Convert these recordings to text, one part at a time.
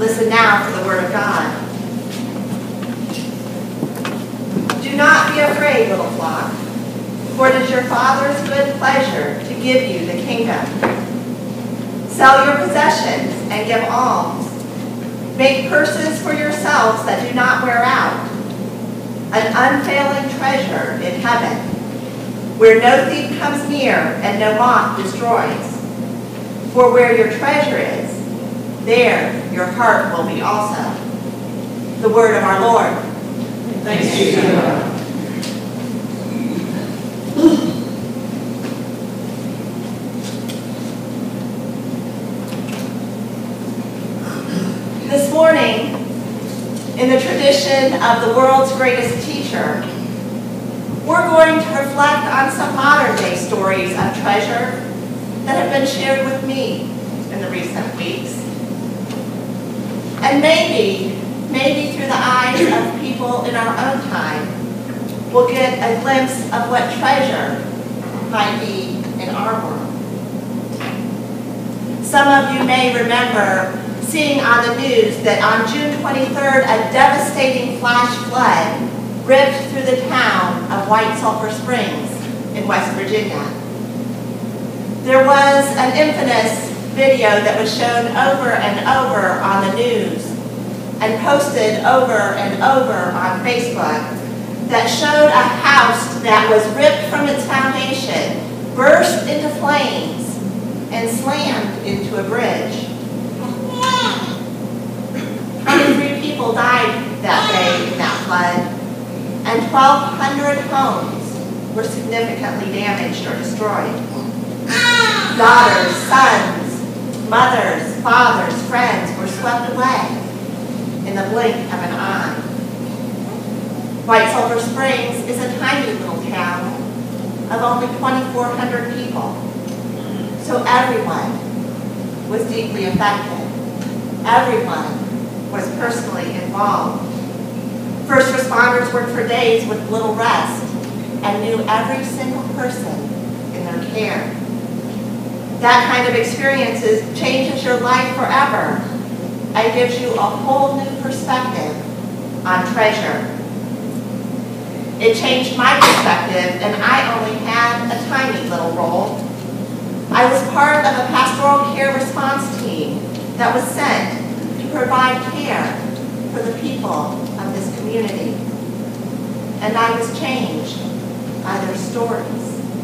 Listen now for the word of God. Do not be afraid, little flock, for it is your Father's good pleasure to give you the kingdom. Sell your possessions and give alms. Make purses for yourselves that do not wear out, an unfailing treasure in heaven, where no thief comes near and no moth destroys. For where your treasure is, there your heart will be also. The word of our Lord. Thanks be to God. This morning, in the tradition of the world's greatest teacher, we're going to reflect on some modern-day stories of treasure that have been shared with me in the recent weeks. And maybe through the eyes of people in our own time, we'll get a glimpse of what treasure might be in our world. Some of you may remember seeing on the news that on June 23rd, a devastating flash flood ripped through the town of White Sulphur Springs in West Virginia. There was an infamous video that was shown over and over on the news and posted over and over on Facebook that showed a house that was ripped from its foundation, burst into flames, and slammed into a bridge. 23 people died that day in that flood, and 1,200 homes were significantly damaged or destroyed. Daughters, sons, mothers, fathers, friends were swept away in the blink of an eye. White Sulphur Springs is a tiny little town of only 2,400 people, so everyone was deeply affected. Everyone was personally involved. First responders worked for days with little rest and knew every single person in their care. That kind of experience changes your life forever and gives you a whole new perspective on treasure. It changed my perspective, and I only had a tiny little role. I was part of a pastoral care response team that was sent to provide care for the people of this community. And I was changed by their stories.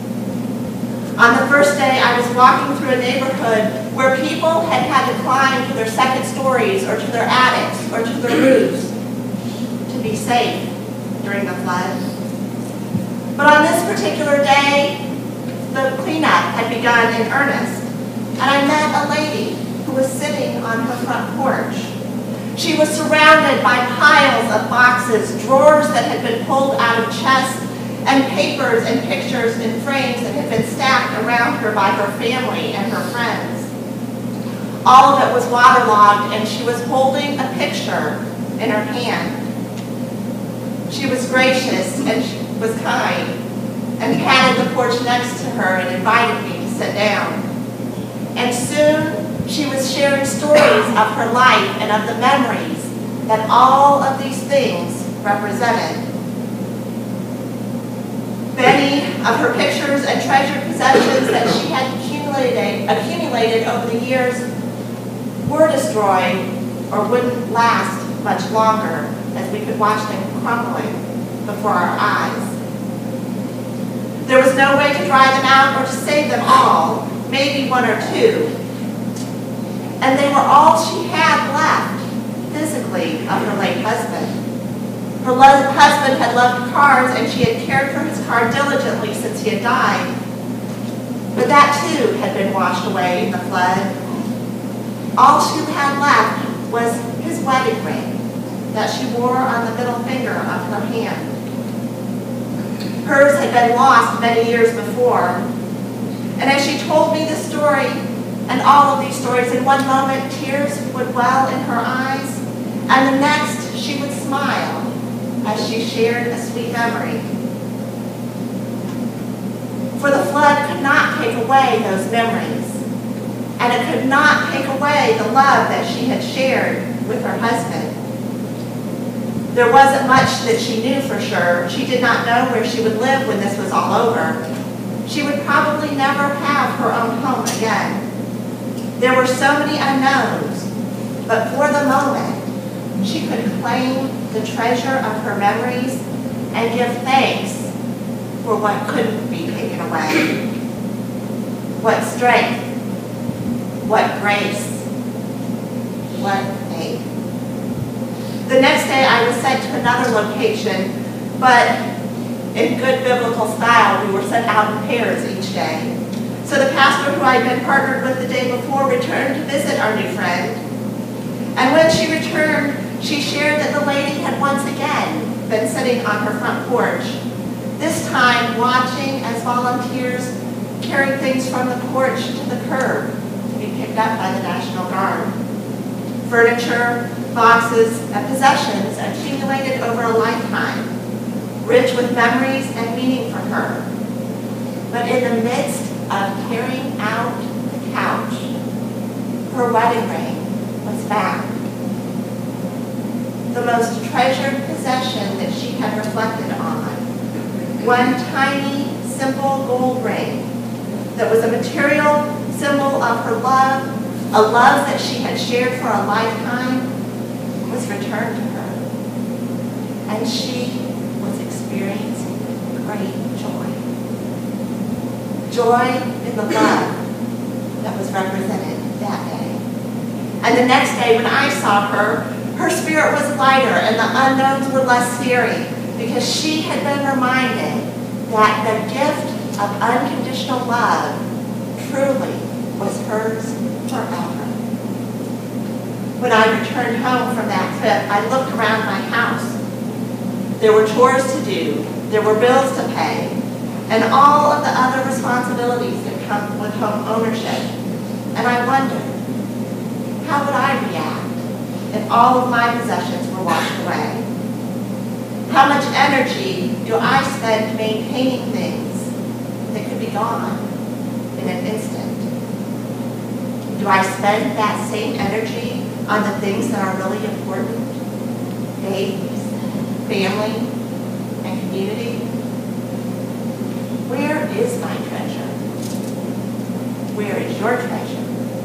On the first day, I was walking through a neighborhood where people had to climb to their second stories or to their attics or to their roofs to be safe during the flood. But on this particular day, the cleanup had begun in earnest, and I met a lady who was sitting on her front porch. She was surrounded by piles of boxes, drawers that had been pulled out of chests, and papers and pictures in frames that had been stacked around her by her family and her friends. All of it was waterlogged, and she was holding a picture in her hand. She was gracious and she was kind, and patted the porch next to her and invited me to sit down. And soon she was sharing stories of her life and of the memories that all of these things represented. Many of her pictures and treasured possessions that she had accumulated over the years were destroyed or wouldn't last much longer as we could watch them crumbling before our eyes. There was no way to dry them out or to save them all, maybe one or two. And they were all she had left, physically, of her late husband. Her husband had loved cars, and she had cared for his car diligently since he had died. But that too had been washed away in the flood. All she had left was his wedding ring that she wore on the middle finger of her hand. Hers had been lost many years before. And as she told me this story, and all of these stories, in one moment tears would well in her eyes, and the next she would smile as she shared a sweet memory. For the flood could not take away those memories, and it could not take away the love that she had shared with her husband. There wasn't much that she knew for sure. She did not know where she would live when this was all over. She would probably never have her own home again. There were so many unknowns, but for the moment, she could claim the treasure of her memories and give thanks for what couldn't be taken away. What strength, what grace, what faith. The next day I was sent to another location, but in good biblical style, we were sent out in pairs each day. So the pastor who I'd been partnered with the day before returned to visit our new friend. And when she returned, she shared that the lady had once again been sitting on her front porch, this time watching as volunteers carried things from the porch to the curb to be picked up by the National Guard. Furniture, boxes, and possessions accumulated over a lifetime, rich with memories and meaning for her. But in the midst of carrying out the couch, her wedding ring was back. The most treasured possession that she had reflected on. One tiny, simple gold ring that was a material symbol of her love, a love that she had shared for a lifetime, was returned to her. And she was experiencing great joy. Joy in the love that was represented that day. And the next day when I saw her, her spirit was lighter and the unknowns were less scary because she had been reminded that the gift of unconditional love truly was hers forever. When I returned home from that trip, I looked around my house. There were chores to do, there were bills to pay, and all of the other responsibilities that come with home ownership. And I wondered, how would I react if all of my possessions were washed away? How much energy do I spend maintaining things that could be gone in an instant? Do I spend that same energy on the things that are really important? Faith, family, and community? Where is my treasure? Where is your treasure?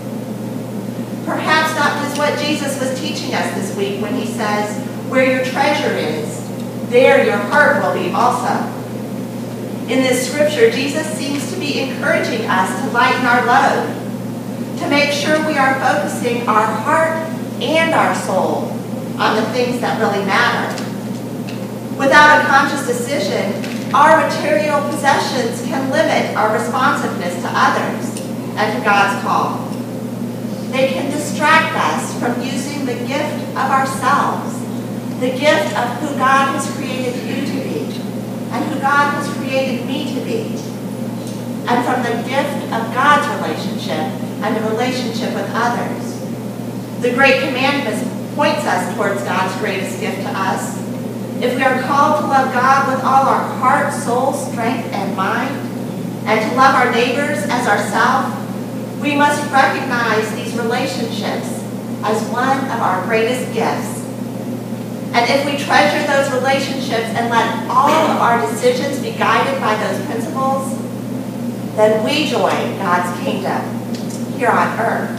Perhaps that is what Jesus was teaching us this week when he says, where your treasure is, there your heart will be also. In this scripture, Jesus seems to be encouraging us to lighten our load, to make sure we are focusing our heart and our soul on the things that really matter. Without a conscious decision, our material possessions can limit our responsiveness to others and to God's call. They can distract us from using the gift of ourselves, the gift of who God has created you to be, and who God has created me to be, and from the gift of God's relationship and the relationship with others. The Great Commandment points us towards God's greatest gift to us. If we are called to love God with all our heart, soul, strength, and mind, and to love our neighbors as ourselves, we must recognize these relationships as one of our greatest gifts. And if we treasure those relationships and let all of our decisions be guided by those principles, then we join God's kingdom here on earth.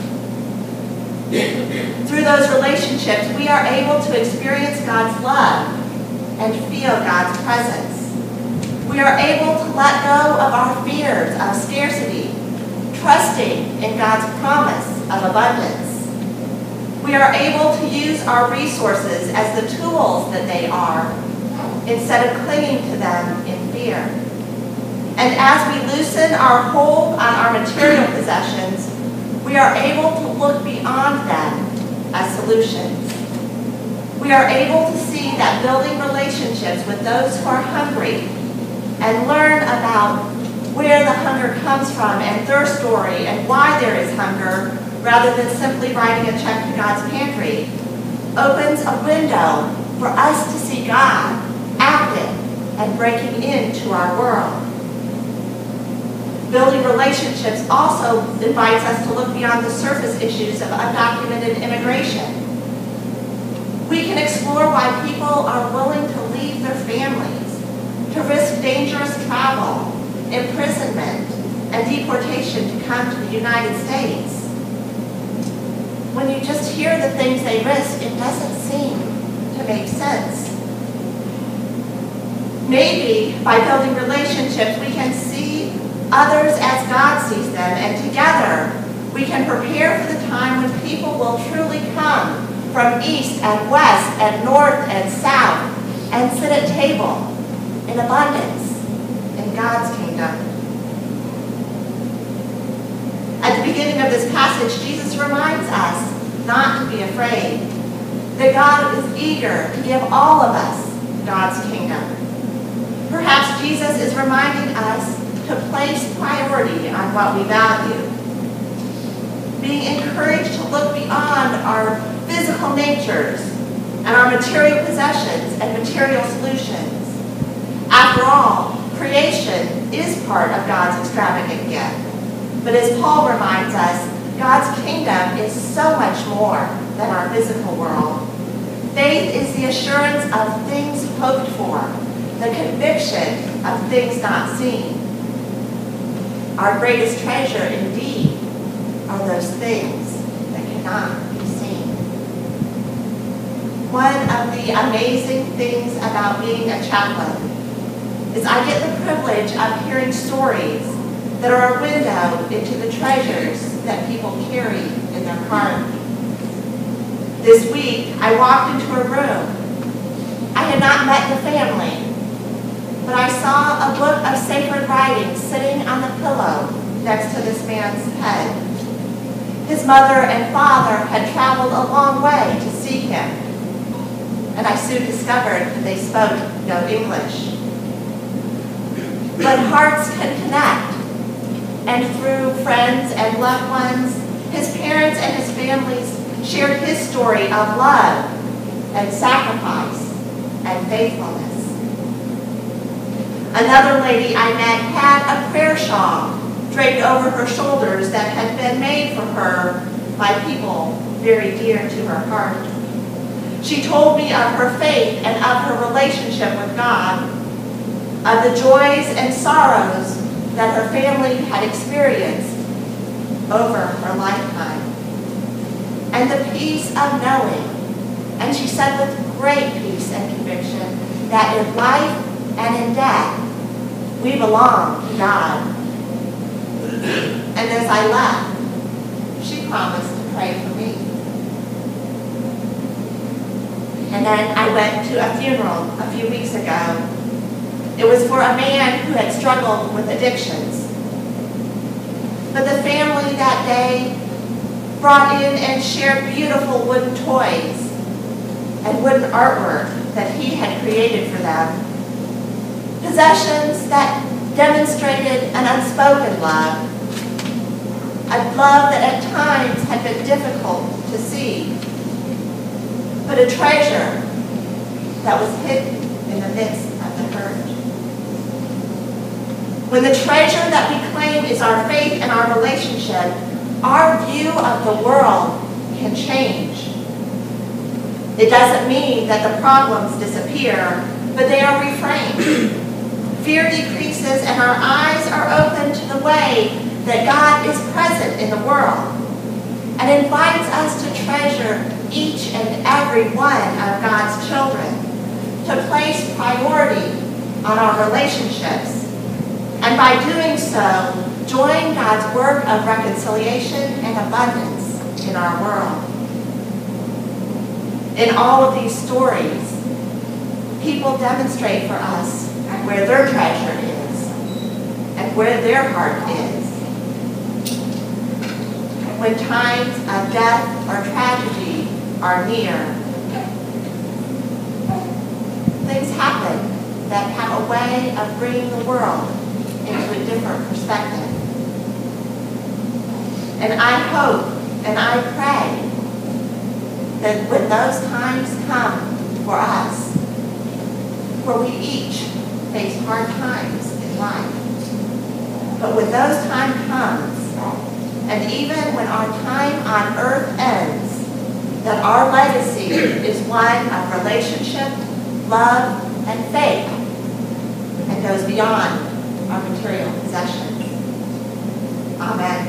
Through those relationships, we are able to experience God's love and feel God's presence. We are able to let go of our fears of scarcity, trusting in God's promise of abundance. We are able to use our resources as the tools that they are, instead of clinging to them in fear. And as we loosen our hold on our material possessions, we are able to look beyond them as solutions. We are able to see that building relationships with those who are hungry and learn about where the hunger comes from and their story and why there is hunger, rather than simply writing a check to God's pantry, opens a window for us to see God active and breaking into our world. Building relationships also invites us to look beyond the surface issues of undocumented immigration. why people are willing to leave their families, to risk dangerous travel, imprisonment, and deportation to come to the United States. When you just hear the things they risk, it doesn't seem to make sense. Maybe by building relationships, we can see others as God sees them, and together we can prepare for the time when people will truly come from east and west and north and south and sit at table in abundance in God's kingdom. At the beginning of this passage, Jesus reminds us not to be afraid, that God is eager to give all of us God's kingdom. Perhaps Jesus is reminding us to place priority on what we value, being encouraged to look beyond our physical natures and our material possessions and material solutions. After all, creation is part of God's extravagant gift. But as Paul reminds us, God's kingdom is so much more than our physical world. Faith is the assurance of things hoped for, the conviction of things not seen. Our greatest treasure, indeed, are those things that cannot be seen. One of the amazing things about being a chaplain is I get the privilege of hearing stories that are a window into the treasures that people carry in their heart. This week, I walked into a room. I had not met the family, but I saw a book of sacred writings sitting on the pillow next to this man's head. His mother and father had traveled a long way to seek him, and I soon discovered that they spoke no English. But hearts can connect, and through friends and loved ones, his parents and his families shared his story of love and sacrifice and faithfulness. Another lady I met had a prayer shawl draped over her shoulders that had been made for her by people very dear to her heart. She told me of her faith and of her relationship with God, of the joys and sorrows that her family had experienced over her lifetime, and the peace of knowing, and she said with great peace and conviction, that in life and in death, we belong to God. And as I left, she promised to pray for me. And then I went to a funeral a few weeks ago. It was for a man who had struggled with addictions. But the family that day brought in and shared beautiful wooden toys and wooden artwork that he had created for them. Possessions that demonstrated an unspoken love, a love that at times had been difficult to see, but a treasure that was hidden in the midst of the hurt. When the treasure that we claim is our faith and our relationship, our view of the world can change. It doesn't mean that the problems disappear, but they are reframed. Fear decreases and our eyes are open to the way that God is present in the world and invites us to treasure each and every one of God's children, to place priority on our relationships, and by doing so, join God's work of reconciliation and abundance in our world. In all of these stories, people demonstrate for us where their treasure is and where their heart is. When times of death or tragedy are near, things happen that have a way of bringing the world into a different perspective. And I hope and I pray that when those times come for us, where we each face hard times in life, but when those time comes, and even when our time on earth ends, that our legacy is one of relationship, love, and faith, and goes beyond our material possessions. Amen.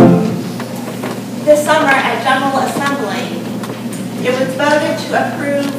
This summer at General Assembly, it was voted to approve